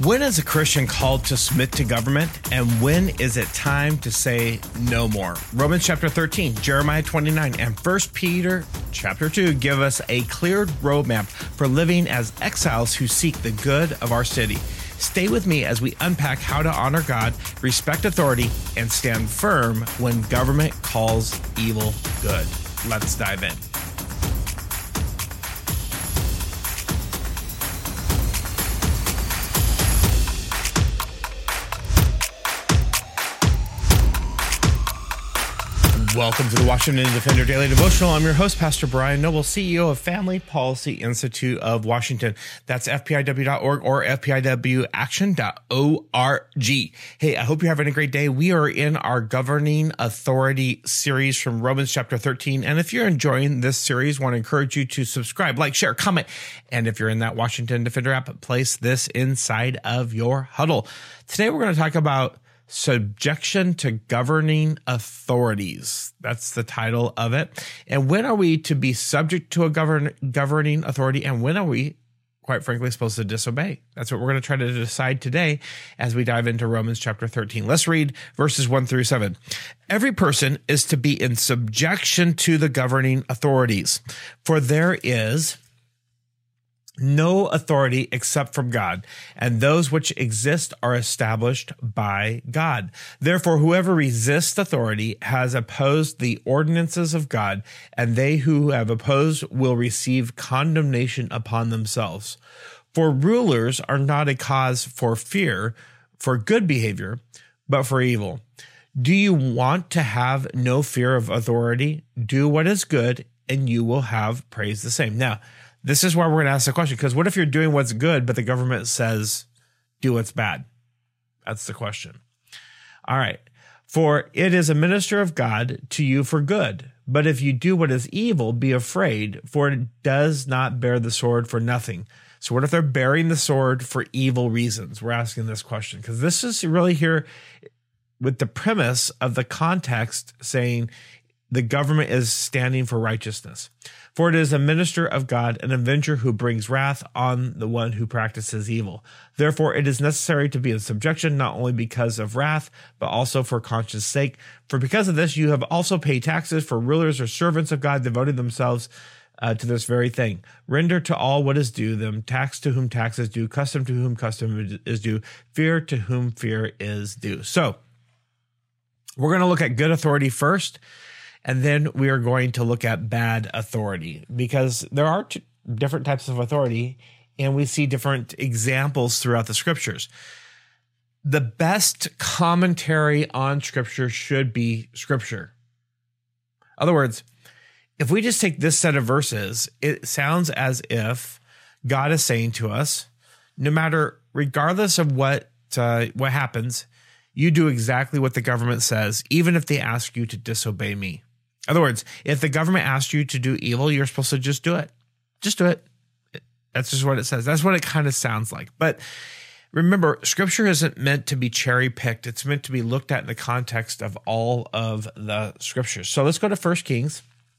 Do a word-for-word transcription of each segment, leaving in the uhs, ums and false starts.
When is a Christian called to submit to government, and when is it time to say no more? Romans chapter thirteen, Jeremiah twenty-nine, and First Peter chapter two give us a clear roadmap for living as exiles who seek the good of our city. Stay with me as we unpack how to honor God, respect authority, and stand firm when government calls evil good. Let's dive in. Welcome to the Washington Defender Daily Devotional. I'm your host, Pastor Brian Noble, C E O of Family Policy Institute of Washington. That's F P I W dot org or F P I W action dot org. Hey, I hope you're having a great day. We are in our Governing Authority series from Romans chapter thirteen. And if you're enjoying this series, I want to encourage you to subscribe, like, share, comment. And if you're in that Washington Defender app, place this inside of your huddle. Today, we're going to talk about subjection to governing authorities. That's the title of it. And when are we to be subject to a govern, governing authority, and when are we, quite frankly, supposed to disobey? That's what we're going to try to decide today as we dive into Romans chapter thirteen. Let's read verses one through seven. Every person is to be in subjection to the governing authorities, for there is no authority except from God, and those which exist are established by God. Therefore, whoever resists authority has opposed the ordinances of God, and they who have opposed will receive condemnation upon themselves. For rulers are not a cause for fear, for good behavior, but for evil. Do you want to have no fear of authority? Do what is good, and you will have praise the same. Now, this is why we're going to ask the question, because what if you're doing what's good, but the government says do what's bad? That's the question. All right. For it is a minister of God to you for good. But if you do what is evil, be afraid, for it does not bear the sword for nothing. So what if they're bearing the sword for evil reasons? We're asking this question because this is really here with the premise of the context saying the government is standing for righteousness. For it is a minister of God, an avenger who brings wrath on the one who practices evil. Therefore, it is necessary to be in subjection, not only because of wrath, but also for conscience sake. For because of this, you have also paid taxes, for rulers or servants of God devoted themselves uh, to this very thing. Render to all what is due them, tax to whom tax is due, custom to whom custom is due, fear to whom fear is due. So, we're going to look at good authority first, and then we are going to look at bad authority, because there are two different types of authority, and we see different examples throughout the scriptures. The best commentary on scripture should be scripture. In other words, if we just take this set of verses, it sounds as if God is saying to us, no matter, regardless of what uh, what happens, you do exactly what the government says, even if they ask you to disobey me. In other words, if the government asks you to do evil, you're supposed to just do it. Just do it. That's just what it says. That's what it kind of sounds like. But remember, scripture isn't meant to be cherry picked. It's meant to be looked at in the context of all of the scriptures. So let's go to First Kings.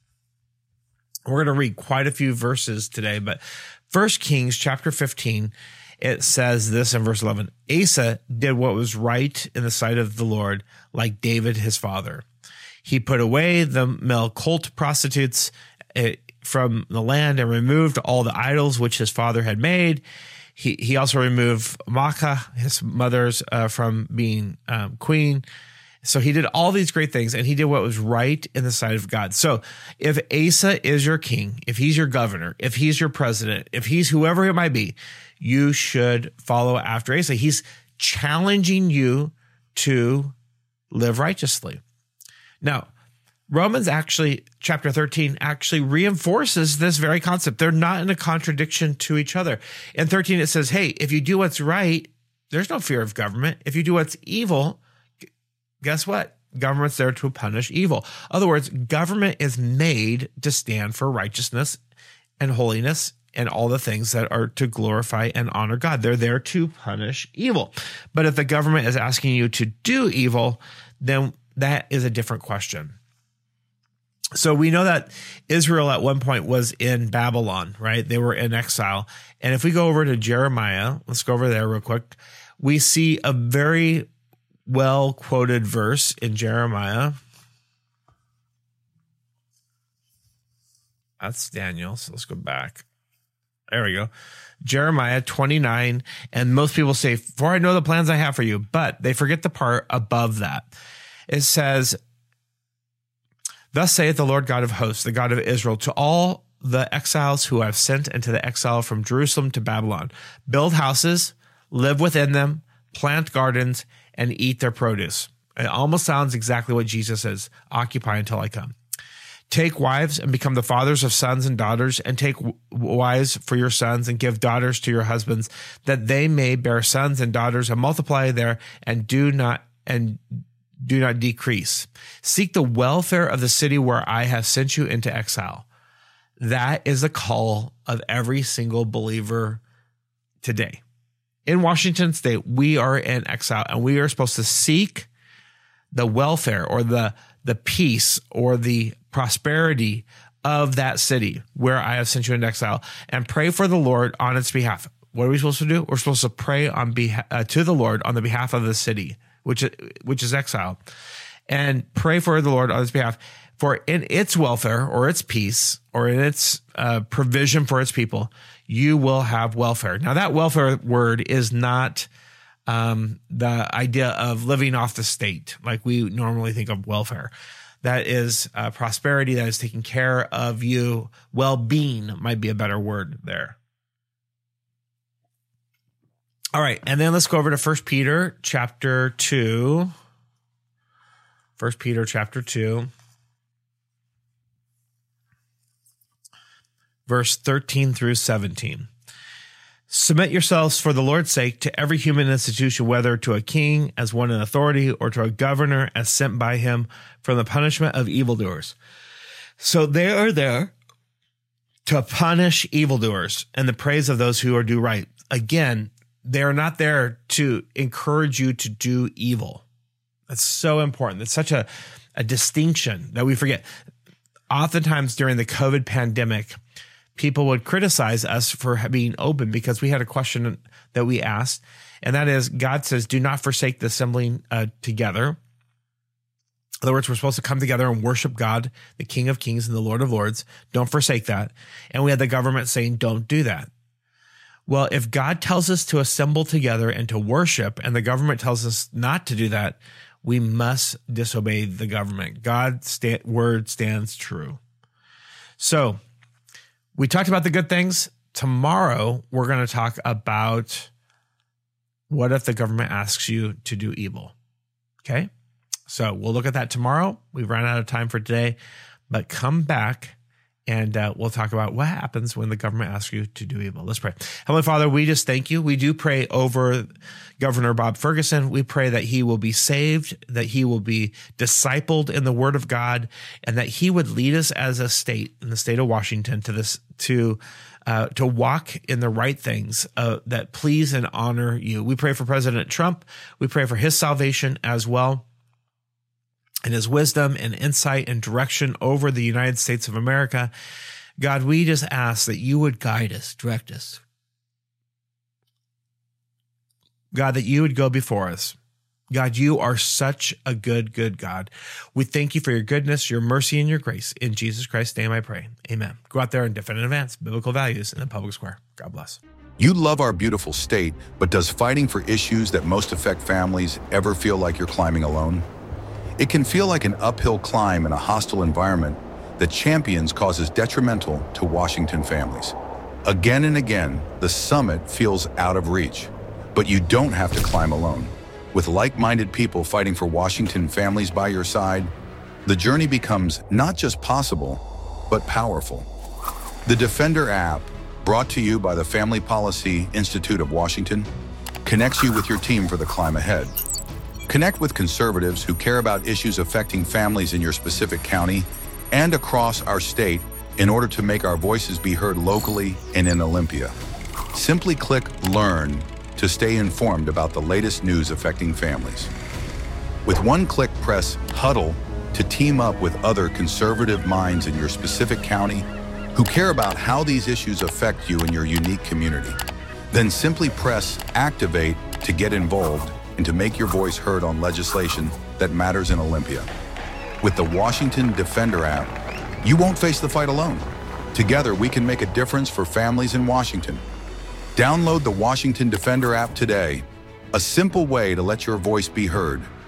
We're going to read quite a few verses today, but First Kings chapter fifteen, it says this in verse eleven. Asa did what was right in the sight of the Lord, like David his father. He put away the male cult prostitutes from the land and removed all the idols which his father had made. He he also removed Maacah, his mother's, uh, from being um, queen. So he did all these great things, and he did what was right in the sight of God. So if Asa is your king, if he's your governor, if he's your president, if he's whoever it might be, you should follow after Asa. He's challenging you to live righteously. Now, Romans actually, chapter thirteen, actually reinforces this very concept. They're not in a contradiction to each other. In thirteen, it says, hey, if you do what's right, there's no fear of government. If you do what's evil, guess what? Government's there to punish evil. In other words, government is made to stand for righteousness and holiness and all the things that are to glorify and honor God. They're there to punish evil. But if the government is asking you to do evil, then that is a different question. So we know that Israel at one point was in Babylon, right? They were in exile. And if we go over to Jeremiah, let's go over there real quick. We see a very well quoted verse in Jeremiah. That's Daniel. So let's go back. There we go. Jeremiah twenty-nine. And most people say, for I know the plans I have for you, but they forget the part above that. It says, thus saith the Lord God of hosts, the God of Israel, to all the exiles who I've sent into the exile from Jerusalem to Babylon, build houses, live within them, plant gardens, and eat their produce. It almost sounds exactly what Jesus says, occupy until I come. Take wives and become the fathers of sons and daughters, and take wives for your sons and give daughters to your husbands, that they may bear sons and daughters and multiply there and do not and do not decrease. Seek the welfare of the city where I have sent you into exile. That is the call of every single believer today. In Washington State, we are in exile, and we are supposed to seek the welfare or the the peace or the prosperity of that city where I have sent you into exile, and pray for the Lord on its behalf. What are we supposed to do? We're supposed to pray on behalf uh, to the Lord on the behalf of the city, which which is exile, and pray for the Lord on its behalf, for in its welfare or its peace or in its uh, provision for its people, you will have welfare. Now, that welfare word is not um, the idea of living off the state like we normally think of welfare. That is uh, prosperity. That is taking care of you. Well-being might be a better word there. All right, and then let's go over to First Peter chapter two. First Peter chapter two. Verse thirteen through seventeen. Submit yourselves for the Lord's sake to every human institution, whether to a king as one in authority or to a governor as sent by him from the punishment of evildoers. So they are there to punish evildoers and the praise of those who are do right. Again, they're not there to encourage you to do evil. That's so important. It's such a, a distinction that we forget. Oftentimes during the COVID pandemic, people would criticize us for being open because we had a question that we asked, and that is, God says, do not forsake the assembling uh, together. In other words, we're supposed to come together and worship God, the King of Kings and the Lord of Lords. Don't forsake that. And we had the government saying, don't do that. Well, if God tells us to assemble together and to worship, and the government tells us not to do that, we must disobey the government. God's sta- word stands true. So, we talked about the good things. Tomorrow, we're going to talk about what if the government asks you to do evil. Okay? So we'll look at that tomorrow. We've run out of time for today, but come back and uh, we'll talk about what happens when the government asks you to do evil. Let's pray. Heavenly Father, we just thank you. We do pray over Governor Bob Ferguson. We pray that he will be saved, that he will be discipled in the word of God, and that he would lead us as a state, in the state of Washington, to this, to uh, to walk in the right things uh, that please and honor you. We pray for President Trump. We pray for his salvation as well, and his wisdom and insight and direction over the United States of America. God, we just ask that you would guide us, direct us. God, that you would go before us. God, you are such a good, good God. We thank you for your goodness, your mercy, and your grace. In Jesus Christ's name I pray. Amen. Go out there and defend and advance biblical values in the public square. God bless. You love our beautiful state, but does fighting for issues that most affect families ever feel like you're climbing alone? It can feel like an uphill climb in a hostile environment that champions causes detrimental to Washington families. Again and again, the summit feels out of reach, but you don't have to climb alone. With like-minded people fighting for Washington families by your side, the journey becomes not just possible, but powerful. The Defender app, brought to you by the Family Policy Institute of Washington, connects you with your team for the climb ahead. Connect with conservatives who care about issues affecting families in your specific county and across our state in order to make our voices be heard locally and in Olympia. Simply click Learn to stay informed about the latest news affecting families. With one click, press Huddle to team up with other conservative minds in your specific county who care about how these issues affect you in your unique community. Then simply press Activate to get involved and to make your voice heard on legislation that matters in Olympia. With the Washington Defender app, you won't face the fight alone. Together, we can make a difference for families in Washington. Download the Washington Defender app today, a simple way to let your voice be heard.